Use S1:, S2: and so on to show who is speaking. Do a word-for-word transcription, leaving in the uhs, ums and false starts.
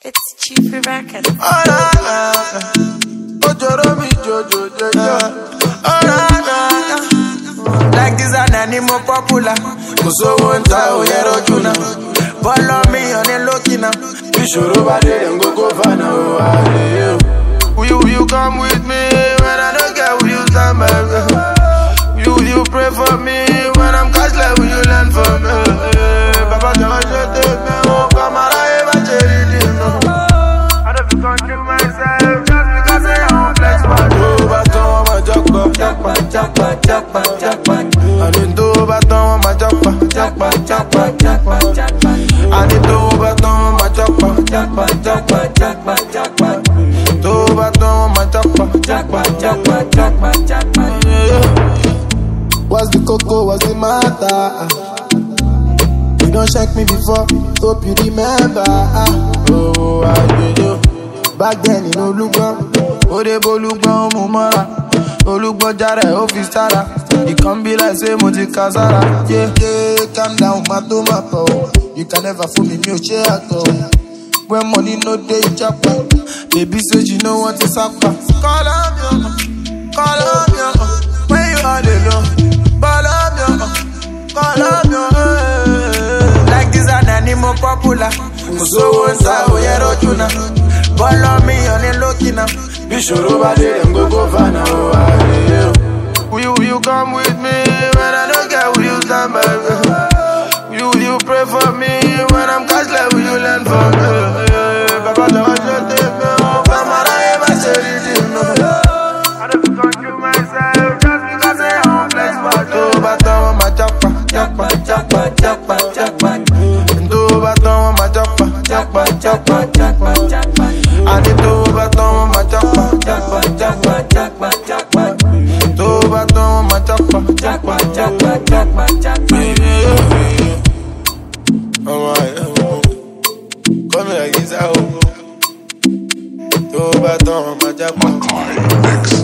S1: It's Chief Record.
S2: Oh na na, ojoro mi jojo jojo. Oh na na, like this an animal popular. Kuso wonta oyero juna. Follow me on the lucky now. You should over there and go go find out. Will you, will you come with me when I don't get? Will you stand by me? Will you, will you pray for me when I'm cashless? Will you learn from me? Papa don't you take me home, come on, I ever cherry no. I don't be control myself just because I am flex man. Do baton my jackpot, jackpot, jackpot, jackpot, jackpot. I didn't do baton my jackpot, jackpot, jackpot, jackpot, jackpot. I didn't do baton my jackpot, jackpot, jackpot, jackpot, jackpot. Do baton my jackpot, jackpot, jackpot, jackpot, jackpot. What's the cocoa? What's the matter? You don't check me before, hope you remember. Oh, I do you. Back then, you know, look on. Oh, they bo look on, Mumara. Oh, look on, Jara, office Tara. It can be like, say, Moti Kazara. Yeah, yeah, calm down, my tomato. You can never fool me, no chair at all. When money no day, chop. Baby says, you know what is up. Call on you, call on you. When you are alone, call on you, call on you. Like this an animal popular. So wonta oyero juna. Follow me on the lucky now. Be sure over there and go go find out. Will you, will you come with me when I don't get? Will you stand by me? Will you, will you pray for me when I'm cashless? Will you learn from me? Papa don't you take me home, come on, I ever said it no. I don't be control myself just because I am flex man. Do baton my jackpot, jackpot, jackpot, jackpot, jackpot. Do baton my jackpot, jackpot, jackpot, jackpot, jackpot. I did do baton my jackpot, jackpot, jackpot, jackpot, jackpot. Do baton my jackpot, jackpot, jackpot, jackpot, jackpot. Alright, come here, get out. Do baton my jackpot.